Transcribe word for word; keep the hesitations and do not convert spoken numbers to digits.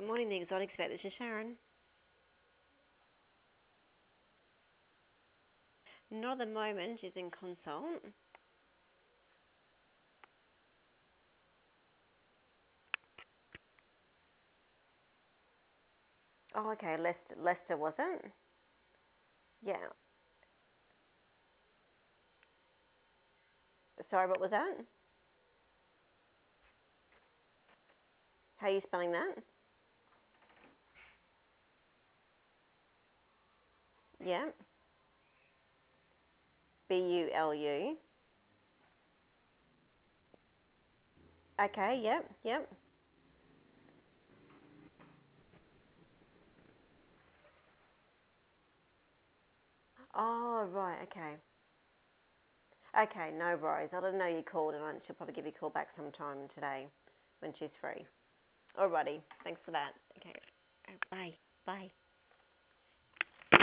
Good morning, the Exotics Vet. This is Sharon. Not at the moment. She's in consult. Oh, okay. Lester, Lester was it? Yeah. Sorry, what was that? How are you spelling that? Yeah. B U L U. Okay. Yep. Yep. Oh, right. Okay. Okay. No worries. I didn't know you called, and she'll probably give you a call back sometime today when she's free. Alrighty. Thanks for that. Okay. Bye. Bye.